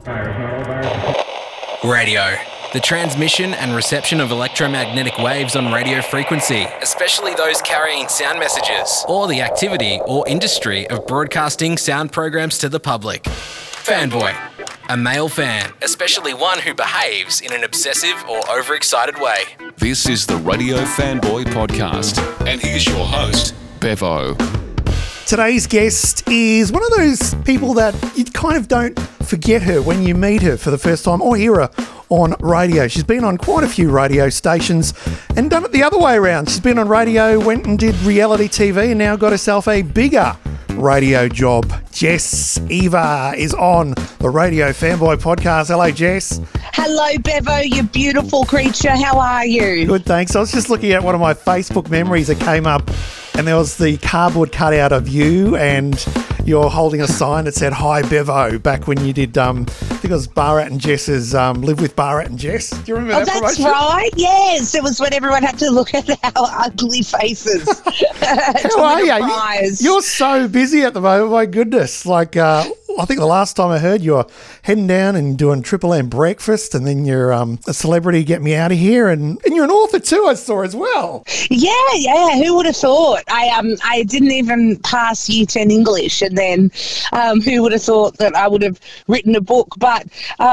Radio. The transmission and reception of electromagnetic waves on radio frequency, especially those carrying sound messages, or the activity or industry of broadcasting sound programs to the public. Fanboy. A male fan, especially one who behaves in an obsessive or overexcited way. This is the Radio Fanboy Podcast, and here's your host, Bevo. Today's guest is one of those people that you kind of don't forget her when you meet her for the first time or hear her on radio. She's been on quite a few radio stations and done it the other way around. She's been on radio, went and did reality TV, and now got herself a bigger radio job. Jess Eva is on the Radio Fanboy Podcast. Hello, Jess. Hello, Bevo, you beautiful creature. How are you? Good, thanks. I was just looking at one of my Facebook memories that came up, and there was the cardboard cutout of you, and you're holding a sign that said, "Hi, Bevo," back when you did, I think it was Barat and Jess's Live with Barat and Jess. Do you remember that promotion? That's right, yes. It was when everyone had to look at our ugly faces. How are you? You're so busy at the moment, my goodness. Like, I think the last time I heard you were heading down and doing Triple M breakfast, and then you're a celebrity, Get Me Out of Here, and you're an author too, I saw as well. Yeah. Who would have thought? I didn't even pass Year 10 English, and then who would have thought that I would have written a book? But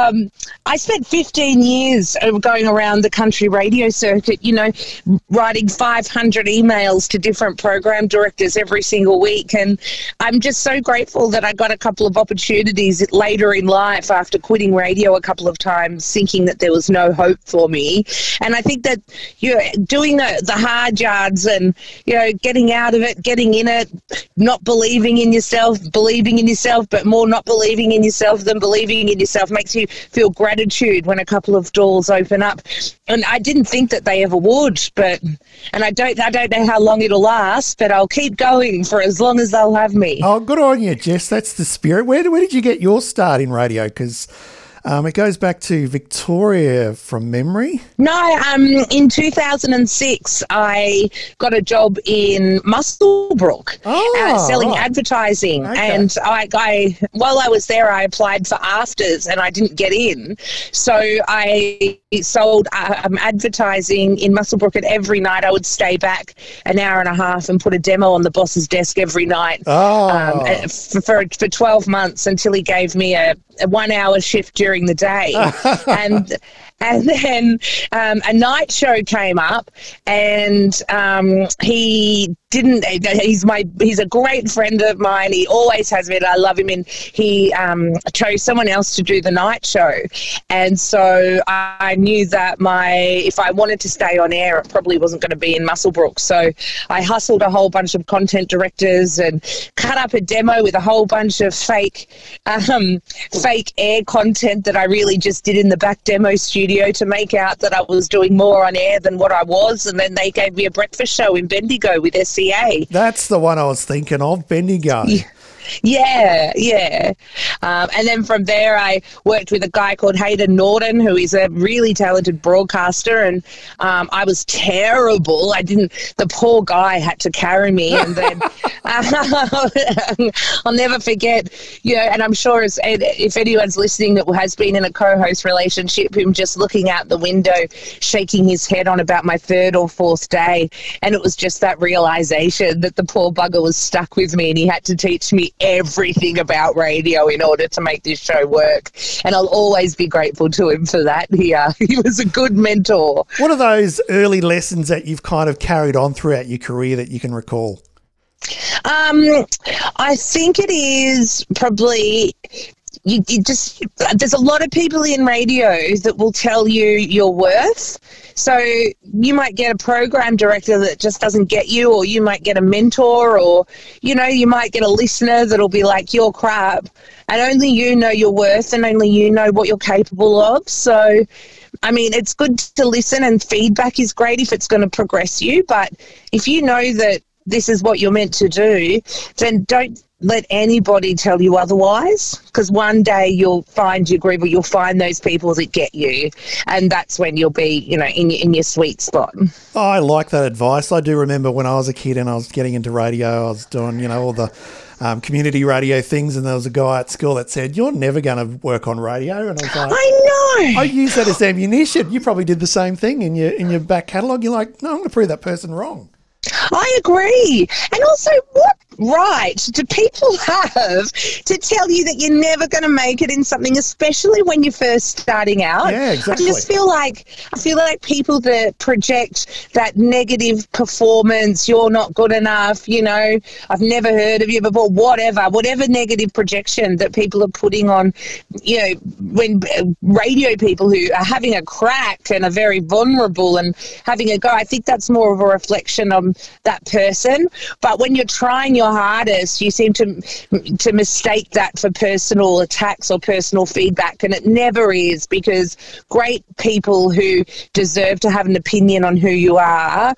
I spent 15 years going around the country radio circuit, writing 500 emails to different program directors every single week, and I'm just so grateful that I got a couple of opportunities later in life after quitting radio a couple of times, thinking that there was no hope for me. And I think that doing the hard yards and getting out of it, getting in it, not believing in yourself, but more not believing in yourself than believing in yourself makes you feel gratitude when a couple of doors open up. And I didn't think that they ever would, and I don't know how long it'll last, but I'll keep going for as long as they'll have me. Oh, good on you, Jess. That's the spirit. Where did you get your start in radio? Because it goes back to Victoria from memory. No, in 2006, I got a job in Muswellbrook selling advertising. Okay. And I while I was there, I applied for AFTRS and I didn't get in. So I sold advertising in Muswellbrook, and every night I would stay back an hour and a half and put a demo on the boss's desk every night for 12 months until he gave me a 1 hour shift during the day. And then a night show came up, and he's a great friend of mine. He always has been. I love him. And he chose someone else to do the night show. And so I knew that if I wanted to stay on air, it probably wasn't going to be in Muswellbrook. So I hustled a whole bunch of content directors and cut up a demo with a whole bunch of fake air content that I really just did in the back demo studio to make out that I was doing more on air than what I was. And then they gave me a breakfast show in Bendigo with SCA. That's the one I was thinking of, Bendigo. Yeah. And then from there, I worked with a guy called Hayden Norton, who is a really talented broadcaster, and I was terrible. The poor guy had to carry me, and then I'll never forget, and I'm sure if anyone's listening that has been in a co-host relationship, him just looking out the window, shaking his head on about my third or fourth day, and it was just that realization that the poor bugger was stuck with me, and he had to teach me everything about radio in order to make this show work, and I'll always be grateful to him for that. He was a good mentor. What are those early lessons that you've kind of carried on throughout your career that you can recall? I think it is probably there's a lot of people in radio that will tell you your worth. So you might get a program director that just doesn't get you, or you might get a mentor, or, you might get a listener that'll be like, you're crap. And only you know your worth, and only you know what you're capable of. So, I mean, it's good to listen, and feedback is great if it's going to progress you. But if you know that this is what you're meant to do, then don't let anybody tell you otherwise, because one day you'll find your groove, or you'll find those people that get you, and that's when you'll be, in your sweet spot. I like that advice. I do remember when I was a kid and I was getting into radio, I was doing, all the community radio things, and there was a guy at school that said, "You're never going to work on radio." And I was like, I know. I use that as ammunition. You probably did the same thing in your back catalogue. You're like, no, I'm going to prove that person wrong. I agree. And also, what right do people have to tell you that you're never going to make it in something, especially when you're first starting out? Yeah, exactly. I just feel like people that project that negative performance, you're not good enough, I've never heard of you before, whatever negative projection that people are putting on, when radio people who are having a crack and are very vulnerable and having a go, I think that's more of a reflection on that person. But when you're trying your hardest, you seem to mistake that for personal attacks or personal feedback, and it never is, because great people who deserve to have an opinion on who you are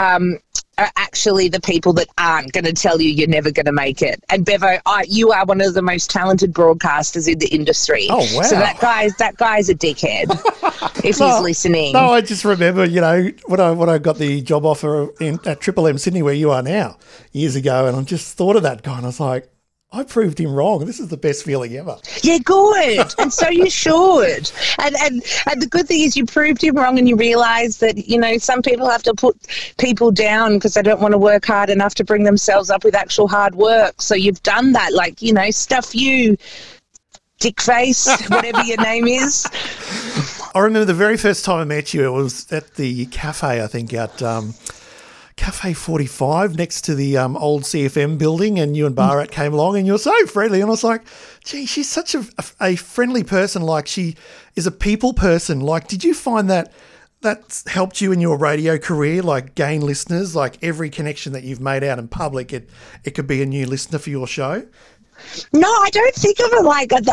actually the people that aren't going to tell you you're never going to make it. And Bevo, you are one of the most talented broadcasters in the industry. Oh, wow. So that guy's a dickhead if he's listening. No, I just remember, when I got the job offer at Triple M Sydney, where you are now, years ago, and I just thought of that guy, and I was like, I proved him wrong. This is the best feeling ever. Yeah, good. And so you should. And the good thing is you proved him wrong, and you realise that, some people have to put people down because they don't want to work hard enough to bring themselves up with actual hard work. So you've done that, stuff you, dickface, whatever your name is. I remember the very first time I met you, it was at the cafe, I think, at Cafe 45 next to the old CFM building, and you and Barat came along and you were so friendly, and I was like, gee, she's such a friendly person, like she is a people person. Like, did you find that that's helped you in your radio career, like gain listeners, like every connection that you've made out in public, it could be a new listener for your show? No, I don't think of it like that.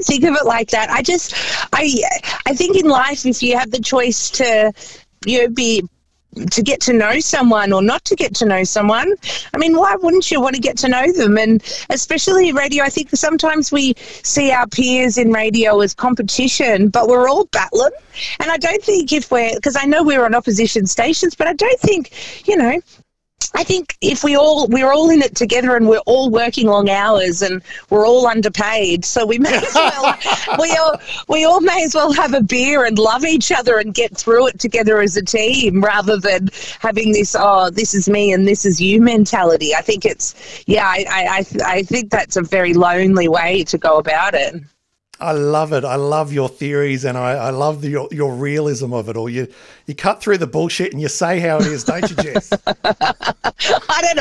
I think in life, if you have the choice to, to get to know someone or not to get to know someone, I mean, why wouldn't you want to get to know them? And especially radio, I think sometimes we see our peers in radio as competition, but we're all battling. And I don't think because I know we're on opposition stations, but I don't think, I think if we're all in it together, and we're all working long hours, and we're all underpaid, so we may as well we all may as well have a beer and love each other and get through it together as a team, rather than having this this is me and this is you mentality. I think I think that's a very lonely way to go about it. I love it. I love your theories, and I love your realism of it all. You cut through the bullshit and you say how it is, don't you, Jess? I don't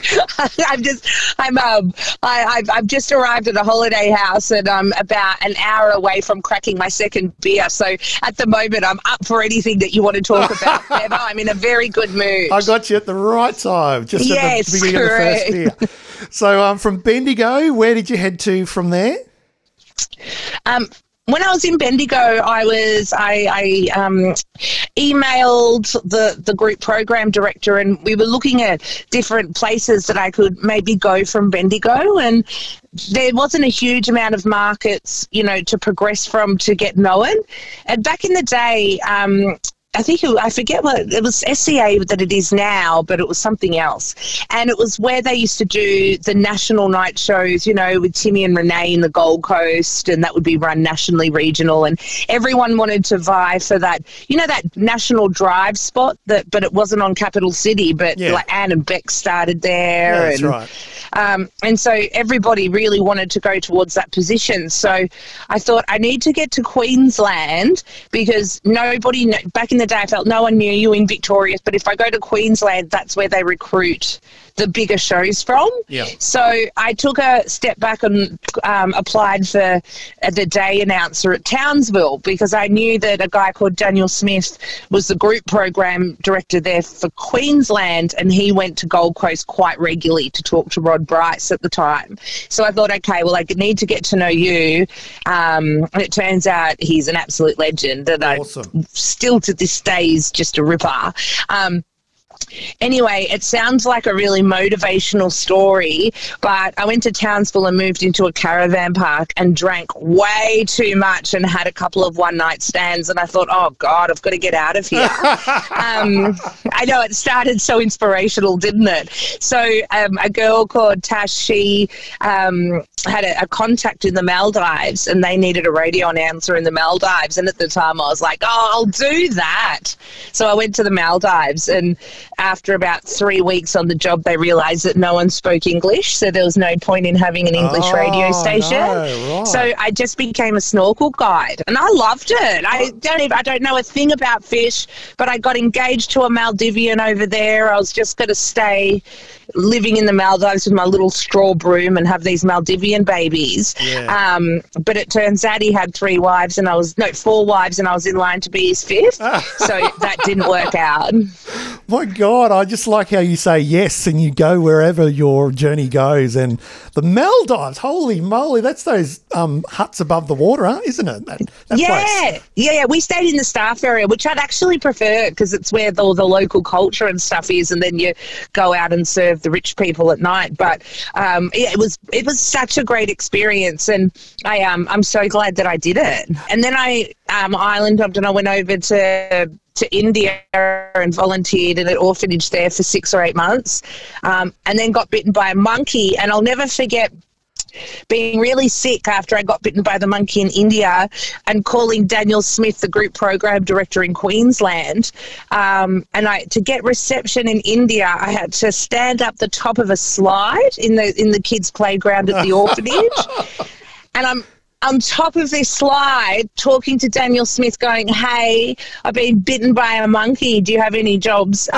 know. I've just arrived at a holiday house, and I'm about an hour away from cracking my second beer. So at the moment, I'm up for anything that you want to talk about, Emma. I'm in a very good mood. I got you at the right time, just at the beginning of the first beer. So from Bendigo, where did you head to from there? When I was in Bendigo, I emailed the group program director, and we were looking at different places that I could maybe go from Bendigo, and there wasn't a huge amount of markets, to progress from to get known. And back in the day, I forget what it was, SCA that it is now, but it was something else. And it was where they used to do the national night shows, with Timmy and Renee in the Gold Coast, and that would be run nationally, regional, and everyone wanted to vie for that, that national drive spot but it wasn't on Capital City, but like Anne and Beck started there. Yeah, that's right. And so everybody really wanted to go towards that position. So I thought I need to get to Queensland, because back in the day, I felt no one knew you in Victoria, but if I go to Queensland, that's where they recruit the bigger shows from. Yeah. So I took a step back and applied for the day announcer at Townsville, because I knew that a guy called Daniel Smith was the group program director there for Queensland, and he went to Gold Coast quite regularly to talk to Rod Bryce at the time. So I thought, okay, well, I need to get to know you. And it turns out he's an absolute legend, and awesome. I still to this day is just a ripper. Anyway, it sounds like a really motivational story, but I went to Townsville and moved into a caravan park and drank way too much and had a couple of one-night stands, and I thought, oh, God, I've got to get out of here. I know, it started so inspirational, didn't it? So a girl called Tash, she had a contact in the Maldives, and they needed a radio announcer in the Maldives, and at the time I was like, oh, I'll do that. So I went to the Maldives, and after about 3 weeks on the job, they realised that no one spoke English, so there was no point in having an English radio station. No, right. So I just became a snorkel guide, and I loved it. I don't know a thing about fish, but I got engaged to a Maldivian over there. I was just going to stay living in the Maldives with my little straw broom and have these Maldivian babies. Yeah. But it turns out he had 4 wives, and I was in line to be his 5th. So that didn't work out. My God, I just like how you say yes and you go wherever your journey goes. And the Maldives, holy moly, that's those huts above the water, isn't it? That place. Yeah. We stayed in the staff area, which I'd actually prefer because it's where the local culture and stuff is, and then you go out and serve the rich people at night. But it was such a great experience, and I'm so glad that I did it. And then I island hopped and I went over to India and volunteered in an orphanage there for 6 or 8 months, and then got bitten by a monkey. And I'll never forget being really sick after I got bitten by the monkey in India and calling Daniel Smith, the group program director in Queensland. And to get reception in India, I had to stand up the top of a slide in the kids' playground at the orphanage. And I'm on top of this slide talking to Daniel Smith going, hey, I've been bitten by a monkey. Do you have any jobs?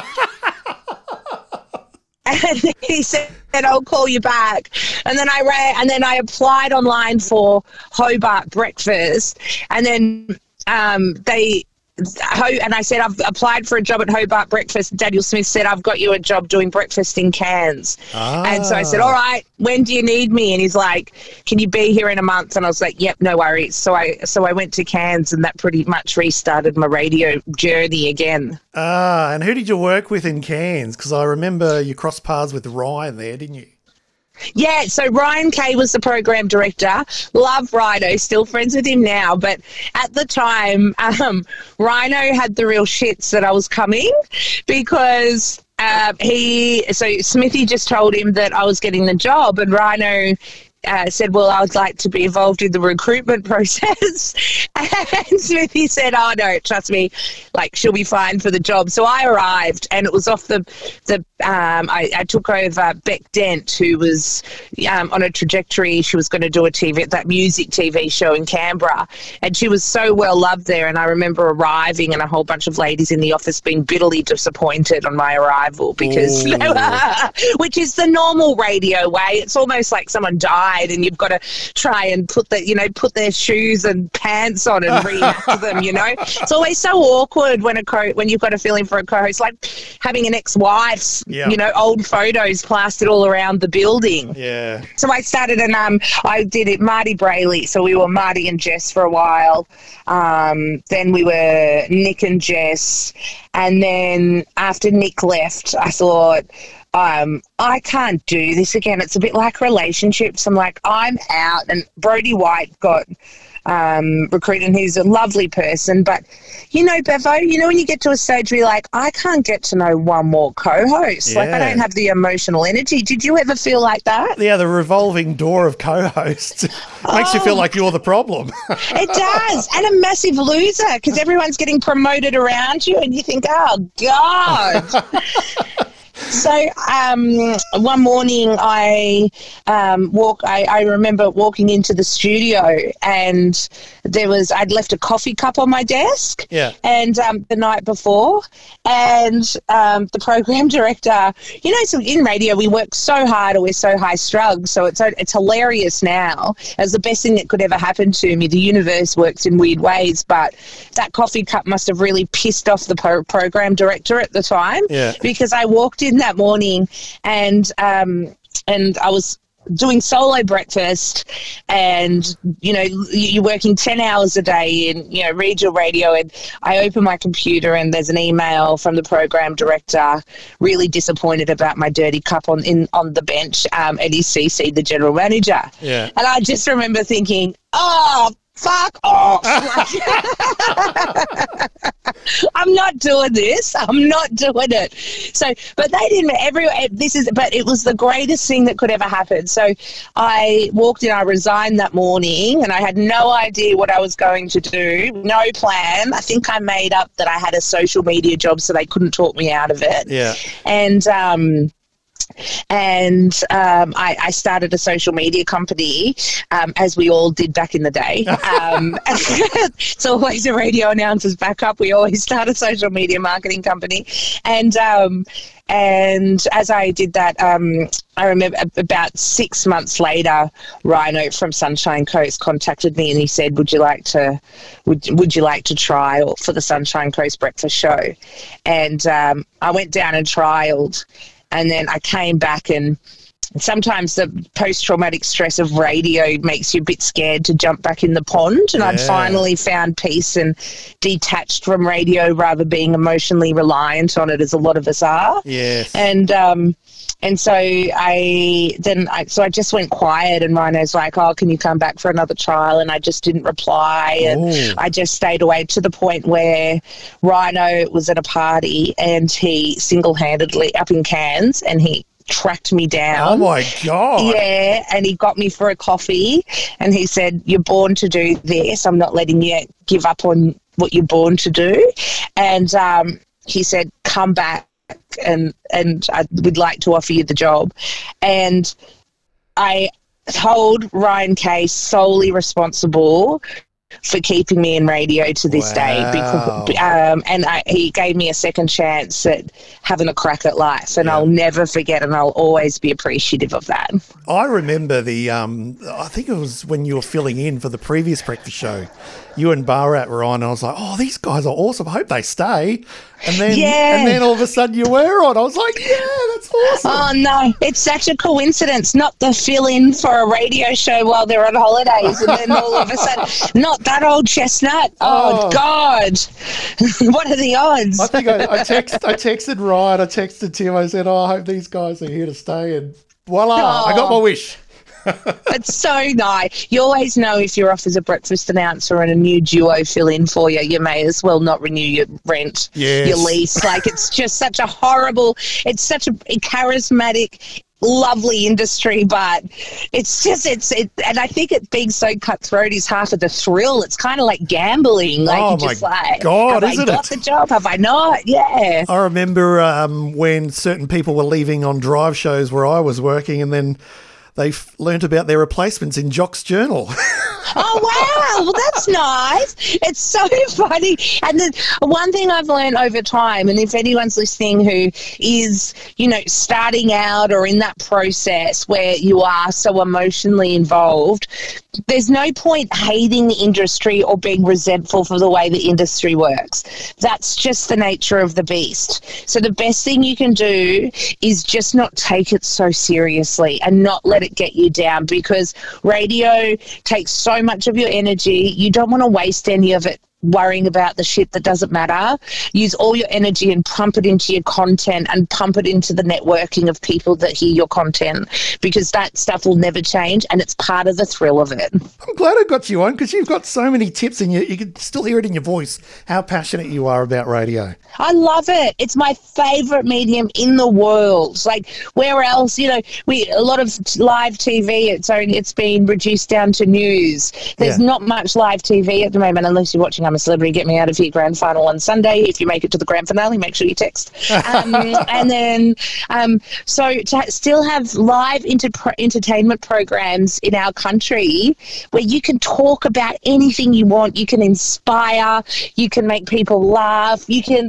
And he said, I'll call you back. And then I applied online for Hobart Breakfast. And then and I said, I've applied for a job at Hobart Breakfast. Daniel Smith said, I've got you a job doing breakfast in Cairns. And so I said, all right, when do you need me? And he's like, can you be here in a month? And I was like, yep, no worries. So I went to Cairns, and that pretty much restarted my radio journey again. And who did you work with in Cairns? Because I remember you crossed paths with Ryan there, didn't you? Yeah, so Ryan Kay was the program director. Love Rhino, still friends with him now. But at the time, Rhino had the real shits that I was coming because Smithy just told him that I was getting the job, and Rhino said, well, I would like to be involved in the recruitment process. And Smithy said, oh, no, trust me, like, she'll be fine for the job. So I arrived, and it was off I took over Beck Dent, who was on a trajectory. She was going to do that music TV show in Canberra, and she was so well loved there. And I remember arriving and a whole bunch of ladies in the office being bitterly disappointed on my arrival because, which is the normal radio way. It's almost like someone died and you've got to try and put their shoes and pants on and reenact them, It's always so awkward when you've got a feeling for a co-host, like having an ex-wife's, old photos plastered all around the building. Yeah. So I started I did it Marty Brayley. So we were Marty and Jess for a while. Then we were Nick and Jess. And then after Nick left, I thought, I can't do this again. It's a bit like relationships. I'm like, I'm out. And Brody White got recruited, and he's a lovely person. But, Bevo, when you get to a stage where you're like, I can't get to know one more co-host. Yeah. Like, I don't have the emotional energy. Did you ever feel like that? Yeah, the revolving door of co-hosts makes you feel like you're the problem. It does. And a massive loser because everyone's getting promoted around you and you think, oh, God. So one morning I remember walking into the studio, and I'd left a coffee cup on my desk. Yeah. And the night before, and the program director, so in radio we work so hard, or we're so high strung, so it's hilarious now. It was the best thing that could ever happen to me. The universe works in weird ways, but that coffee cup must have really pissed off the program director at the time. Yeah. Because I walked in that morning and I was doing solo breakfast, and you're working 10 hours a day in regional radio, and I open my computer and there's an email from the program director, really disappointed about my dirty cup on the bench, and he CC'd the general manager. Yeah. And I just remember thinking, oh, fuck off. I'm not doing this. I'm not doing it. So, but they didn't, but it was the greatest thing that could ever happen. So I walked in, I resigned that morning, and I had no idea what I was going to do, no plan. I think I made up that I had a social media job so they couldn't talk me out of it. Yeah. And I started a social media company, as we all did back in the day. It's always a radio announcer's backup. We always start a social media marketing company. And as I did that, I remember about 6 months later, Rhino from Sunshine Coast contacted me and he said, would you like to trial for the Sunshine Coast Breakfast Show? And I went down and trialed. And then I came back, and sometimes the post-traumatic stress of radio makes you a bit scared to jump back in the pond. And I'd finally found peace and detached from radio rather being emotionally reliant on it, as a lot of us are. Yes. And so I just went quiet, and Rhino's like, oh, can you come back for another trial? And I just didn't reply. And I just stayed away to the point where Rhino was at a party and he single-handedly, up in Cairns, and he tracked me down. Oh, my God. Yeah, and he got me for a coffee, and he said, you're born to do this. I'm not letting you give up on what you're born to do. And he said, come back. And I would like to offer you the job. And I hold Ryan Kay solely responsible for keeping me in radio to this day. Because, he gave me a second chance at having a crack at life, and I'll never forget, and I'll always be appreciative of that. I remember I think it was when you were filling in for the previous breakfast show. You and Barat were on, and I was like, oh, these guys are awesome. I hope they stay. And then all of a sudden you were on. I was like, yeah, that's awesome. Oh, no, it's such a coincidence. Not the fill-in for a radio show while they're on holidays, and then all of a sudden, not that old chestnut. Oh. God. What are the odds? I think I texted Ryan, I texted Tim, I said, I hope these guys are here to stay, and voila, I got my wish. It's so nice. You always know if you're off as a breakfast announcer and a new duo fill in for you, you may as well not renew your rent, your lease. Like, it's just such a horrible, it's such a charismatic, lovely industry, but and I think it being so cutthroat is half of the thrill. It's kind of like gambling. Like, oh, just my God, isn't it? Have I got the job? Have I not? Yeah. I remember when certain people were leaving on drive shows where I was working, and then they learnt about their replacements in Jock's Journal. Oh, wow. Well, that's nice. It's so funny. And the one thing I've learned over time, and if anyone's listening who is, starting out or in that process where you are so emotionally involved, there's no point hating the industry or being resentful for the way the industry works. That's just the nature of the beast. So the best thing you can do is just not take it so seriously and not let it get you down, because radio takes so much of your energy. You don't want to waste any of it worrying about the shit that doesn't matter. Use all your energy and pump it into your content, and pump it into the networking of people that hear your content, because that stuff will never change, and it's part of the thrill of it. I'm glad I got you on, because you've got so many tips, and you can still hear it in your voice how passionate you are about radio. I love it. It's my favourite medium in the world. Like, where else, a lot of live TV, it's been reduced down to news. There's not much live TV at the moment, unless you're watching I'm a Celebrity, Get Me Out of Here grand final on Sunday. If you make it to the grand finale, make sure you text. And then, so to still have live entertainment programs in our country where you can talk about anything you want, you can inspire, you can make people laugh, you can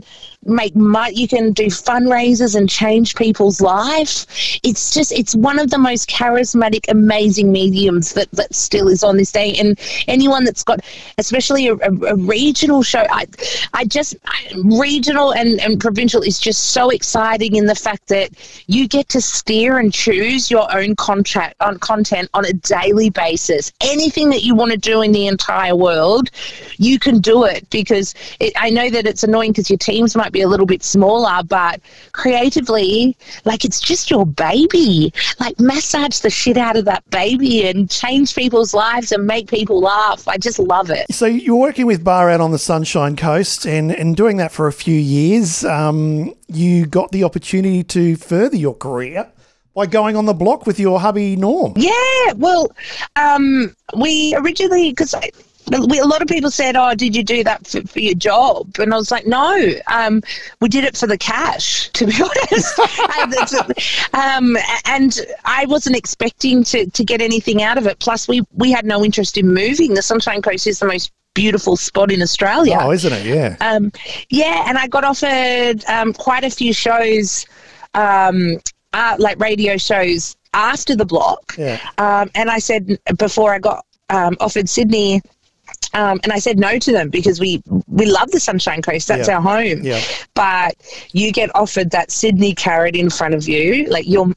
make money, you can do fundraisers and change people's life. It's one of the most charismatic, amazing mediums that still is on this day. And anyone that's got, especially a regional show, regional and provincial is just so exciting in the fact that you get to steer and choose your own content on a daily basis. Anything that you want to do in the entire world, you can do it, because I know that it's annoying because your teams might be a little bit smaller, but creatively, like, it's just your baby. Like, massage the shit out of that baby and change people's lives and make people laugh. I just love it. So you're working with Bar out on the Sunshine Coast and doing that for a few years. You got the opportunity to further your career by going on the block with your hubby, Norm. Yeah, well, we originally, because a lot of people said, oh, did you do that for your job? And I was like, no, we did it for the cash, to be honest. And I wasn't expecting to get anything out of it. Plus, we had no interest in moving. The Sunshine Coast is the most beautiful spot in Australia. Oh, isn't it? Yeah. Yeah, and I got offered quite a few shows, like radio shows after the block. Yeah. And I said, before I got offered Sydney, and I said no to them because we love the Sunshine Coast. That's our home. Yeah. But you get offered that Sydney carrot in front of you, like you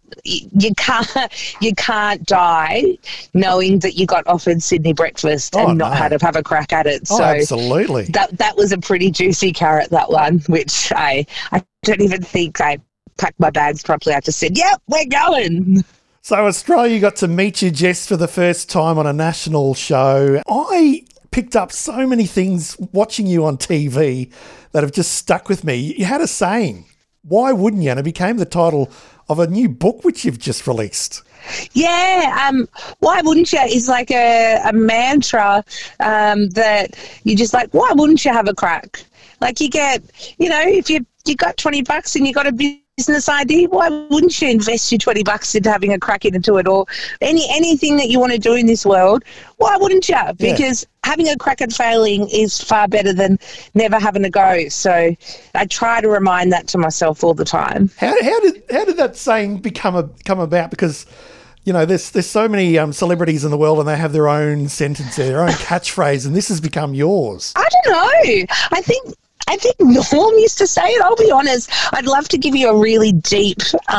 can't die knowing that you got offered Sydney breakfast and not had to have a crack at it. So absolutely. That was a pretty juicy carrot, that one, which I don't even think I packed my bags properly. I just said, yep, we're going. So Australia got to meet you, Jess, for the first time on a national show. I picked up so many things watching you on TV that have just stuck with me. You had a saying, why wouldn't you? And it became the title of a new book which you've just released. Yeah, why wouldn't you is like a mantra that you just like, why wouldn't you have a crack? Like, you get, if you got $20 and you got a business idea, why wouldn't you invest your $20 into having a crack into it? Or anything that you want to do in this world, why wouldn't you? Because having a crack at failing is far better than never having a go. So I try to remind that to myself all the time. How did that saying come about? Because there's so many celebrities in the world and they have their own sentence, their own catchphrase, and this has become yours. I don't know. I think Norm used to say it. I'll be honest. I'd love to give you a really deep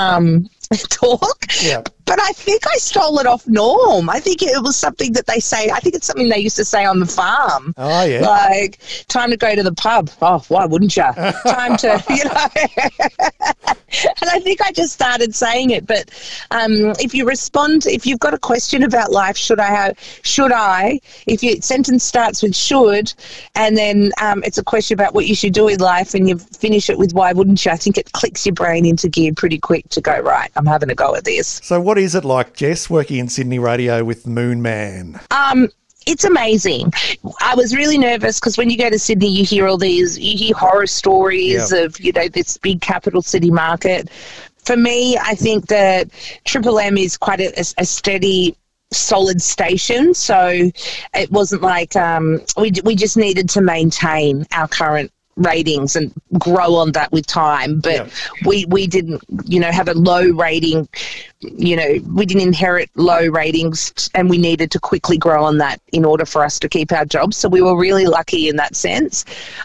talk. Yeah. But I think I stole it off Norm. I think it was something that they say. I think it's something they used to say on the farm. Oh, yeah. Like, time to go to the pub. Oh, why wouldn't you? Time to, And I think I just started saying it. But if you've got a question about life, should I? If your sentence starts with should, and then it's a question about what you should do in life, and you finish it with why wouldn't you, I think it clicks your brain into gear pretty quick to go, right, I'm having a go at this. So what is it like, Jess, working in Sydney radio with Moon Man? It's amazing. I was really nervous because when you go to Sydney, you hear horror stories of, this big capital city market. For me, I think that Triple M is quite a steady, solid station. So it wasn't like we just needed to maintain our current ratings and grow on that with time, but we didn't have a low rating, we didn't inherit low ratings, and we needed to quickly grow on that in order for us to keep our jobs. So we were really lucky in that sense.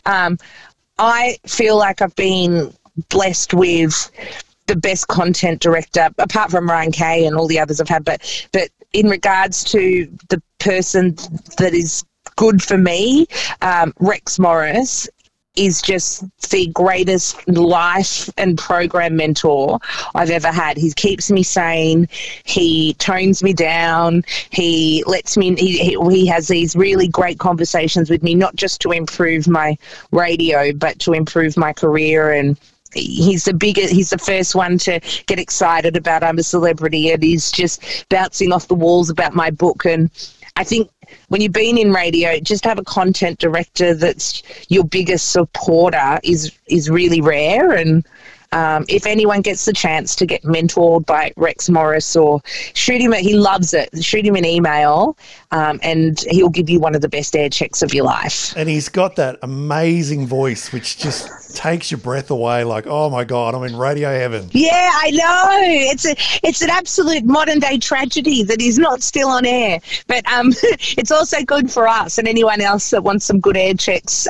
I feel like I've been blessed with the best content director, apart from Ryan Kay and all the others I've had, but in regards to the person that is good for me, Rex Morris is just the greatest life and program mentor I've ever had. He keeps me sane. He tones me down. He lets me, he has these really great conversations with me, not just to improve my radio, but to improve my career. And he's the first one to get excited about I'm a celebrity, and he's just bouncing off the walls about my book. And I think when you've been in radio, just have a content director that's your biggest supporter is really rare. And if anyone gets the chance to get mentored by Rex Morris, or shoot him, he loves it. Shoot him an email, and he'll give you one of the best air checks of your life. And he's got that amazing voice, which just takes your breath away. Like, oh my God, I'm in radio heaven. Yeah, I know. It's an absolute modern day tragedy that he's not still on air. But it's also good for us and anyone else that wants some good air checks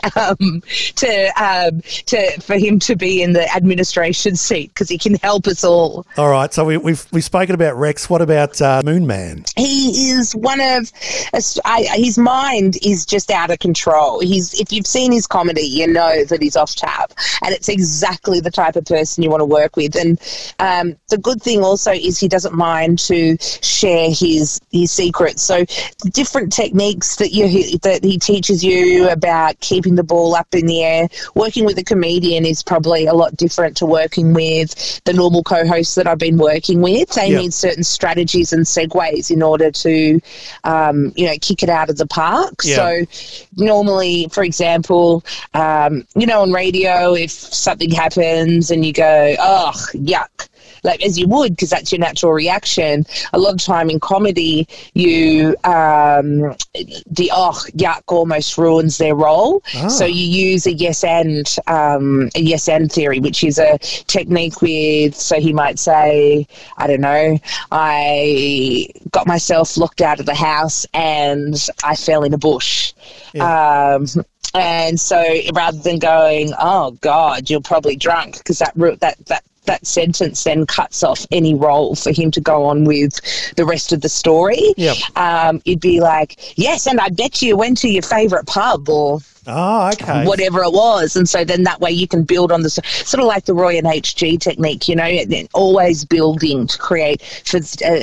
for him to be in the administration seat, because he can help us all. All right, so we've spoken about Rex. What about Moon Man? He is one of his mind is just out of control. If you've seen his comedy, you know that he's off tap, and it's exactly the type of person you want to work with. And the good thing also is he doesn't mind to share his secrets. So different techniques that he teaches you about keeping the ball up in the air. Working with a comedian is probably a lot different to working with the normal co-hosts that I've been working with. They need certain strategies and segues in order to, kick it out of the park. Yeah. So normally, for example, on radio, if something happens and you go, oh, yuck, like as you would, because that's your natural reaction. A lot of time in comedy, the yuck almost ruins their role. Oh. So you use a yes and theory, which is a technique with, so he might say, I don't know, I got myself locked out of the house and I fell in a bush. Yeah. And so rather than going, oh God, you're probably drunk, because that sentence then cuts off any role for him to go on with the rest of the story. Yep. You'd be like, yes, and I bet you went to your favourite pub, or whatever it was. And so then that way you can build on this, sort of like the Roy and HG technique, always building to create for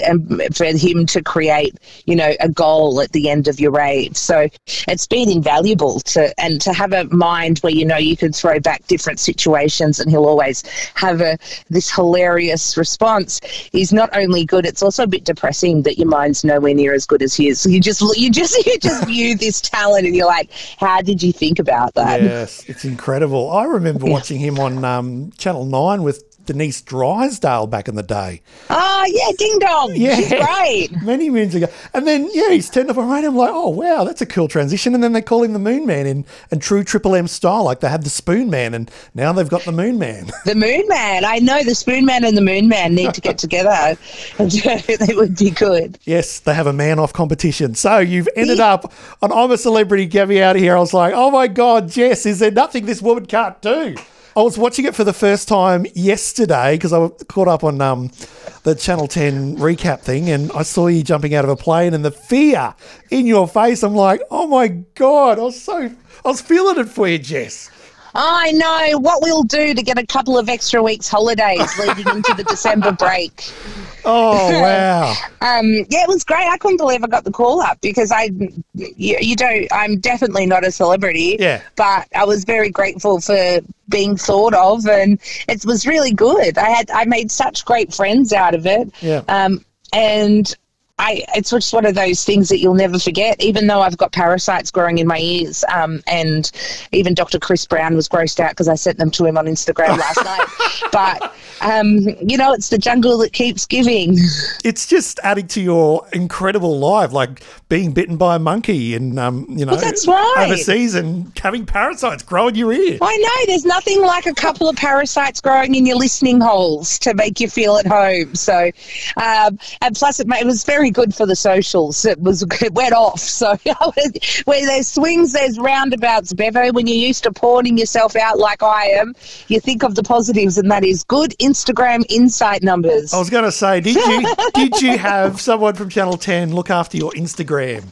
him to create, a goal at the end of your rave. So it's been invaluable to have a mind where, you can throw back different situations and he'll always have this hilarious response. He's not only good, it's also a bit depressing that your mind's nowhere near as good as his. You just view this talent and you're like, how did you think about that? Yes, it's incredible. I remember watching him on Channel 9 with Denise Drysdale back in the day. Oh, yeah, Ding Dong. Yeah. She's great. Many moons ago. And then, he's turned up on radio. I'm like, oh, wow, that's a cool transition. And then they call him the Moon Man in true Triple M style. Like they had the Spoon Man, and now they've got the Moon Man. The Moon Man. I know the Spoon Man and the Moon Man need to get together. They would be good. Yes, they have a man-off competition. So you've ended up on I'm a Celebrity, Get Me Out of Here. I was like, oh, my God, Jess, is there nothing this woman can't do? I was watching it for the first time yesterday because I was caught up on the Channel 10 recap thing, and I saw you jumping out of a plane and the fear in your face. I'm like, oh my God, I was feeling it for you, Jess. I know what we'll do to get a couple of extra weeks holidays leading into the December break. Oh, wow. It was great. I couldn't believe I got the call up because I'm definitely not a celebrity, but I was very grateful for being thought of, and it was really good. I made such great friends out of it. Yeah. And it's just one of those things that you'll never forget, even though I've got parasites growing in my ears. And even Dr. Chris Brown was grossed out because I sent them to him on Instagram last night. But, it's the jungle that keeps giving. It's just adding to your incredible life, like being bitten by a monkey and, well, that's right. overseas and having parasites grow in your ear. I know. There's nothing like a couple of parasites growing in your listening holes to make you feel at home. So, and plus it was very good for the socials. It went off. So where there's swings, there's roundabouts, Bevo. When you're used to pawning yourself out like I am, you think of the positives, and that is good Instagram insight numbers. I was going to say, did you have someone from Channel 10 look after your Instagram?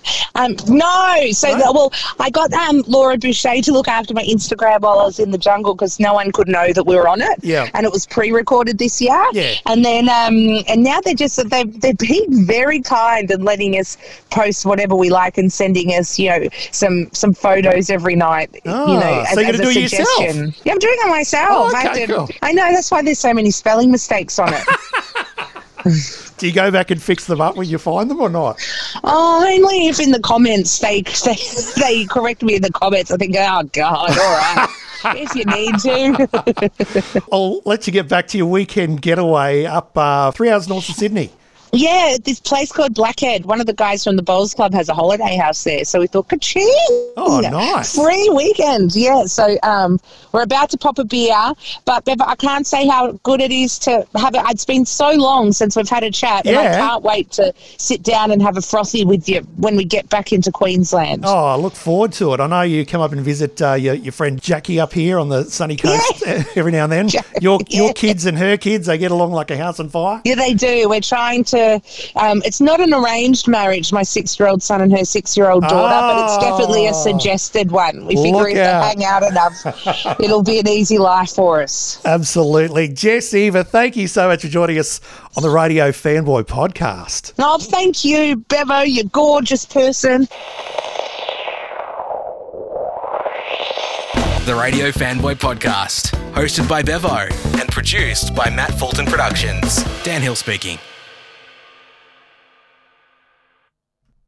No. So, I got Laura Boucher to look after my Instagram while I was in the jungle because no one could know that we were on it. Yeah. And it was pre-recorded this year. Yeah. And then, and now they're being very kind and letting us post whatever we like and sending us, some photos every night. So you're going to do it yourself? Yeah, I'm doing it myself. Cool. I know, that's why there's so many spelling mistakes on it. Do you go back and fix them up when you find them or not? Oh, only if in the comments they correct me in the comments. I think, oh God, all right. if you need to. I'll let you get back to your weekend getaway up 3 hours north of Sydney. Yeah, this place called Blackhead. One of the guys from the Bowls Club has a holiday house there. So we thought, ka-ching! Oh, nice. Free weekend, yeah. So we're about to pop a beer. But, Bev, I can't say how good it is to have it. It's been so long since we've had a chat. And I can't wait to sit down and have a frothy with you when we get back into Queensland. Oh, I look forward to it. I know you come up and visit your friend Jackie up here on the sunny coast every now and then. Your kids and her kids, they get along like a house on fire? Yeah, they do. We're trying to... it's not an arranged marriage, my 6-year-old son and her 6-year-old daughter, but it's definitely a suggested one. We figure if they hang out enough, it'll be an easy life for us. Absolutely. Jess, Eva, thank you so much for joining us on the Radio Fanboy podcast. Oh, thank you, Bevo, you gorgeous person. The Radio Fanboy Podcast, hosted by Bevo and produced by Matt Fulton Productions. Dan Hill speaking.